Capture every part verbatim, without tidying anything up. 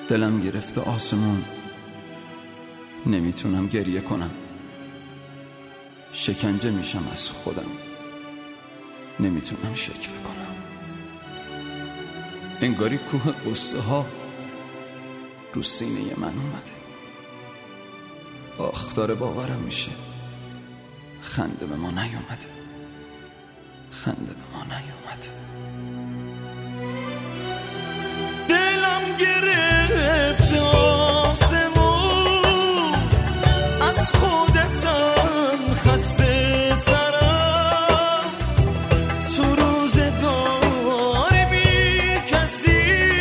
دلم گرفته آسمون، نمیتونم گریه کنم. شکنجه میشم از خودم، نمیتونم شکوه کنم. انگاری کوه قصه ها رو سینه من اومده. آخ داره باورم میشه خنده به ما نیومده، خنده به ما نیومده. دلم گرفت آسمون، از خودتم خسته ترم. تو روزگاری بی کسی،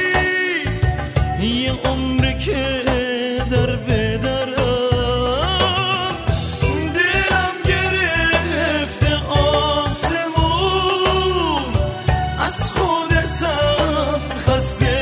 یه عمر که در بدرم. دلم گرفت آسمون، از خودتم خسته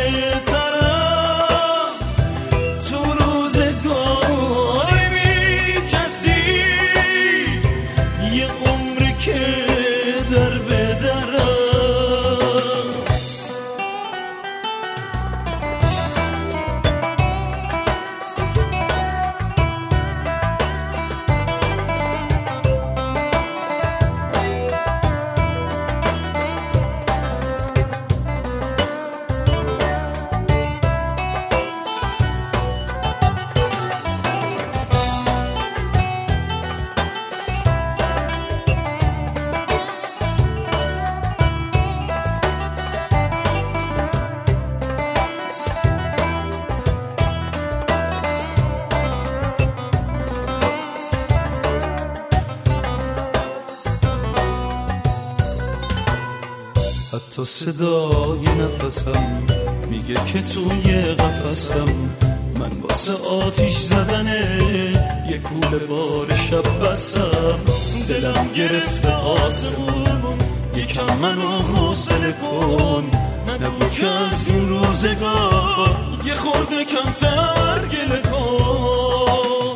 حتی صدای نفسم میگه که توی قفسم، من واسه آتیش زدنه یه کوله بار شب بسم. دلم گرفته آسمون، یکم منو حوصله کن، نبود که از این روزگار یه خورده کمتر گله کن.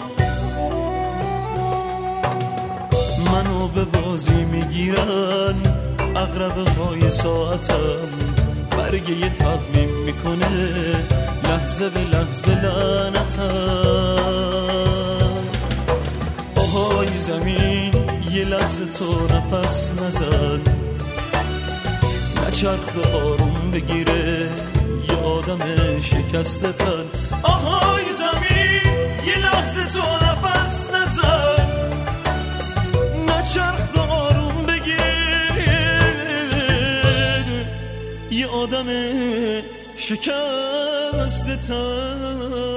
منو به بازی میگیرن عقربه های ساعتم، برگه یه تقویم میکنه لحظه به لحظه لعنتم. آهای زمین یه لحظه تو نفس نزن، نچرخ و آروم بگیره یه آدم شکسته تن. آهای زمین یه لحظه تو نفس نزن، نچرخ و آروم بگیره یه آدم شکسته تن.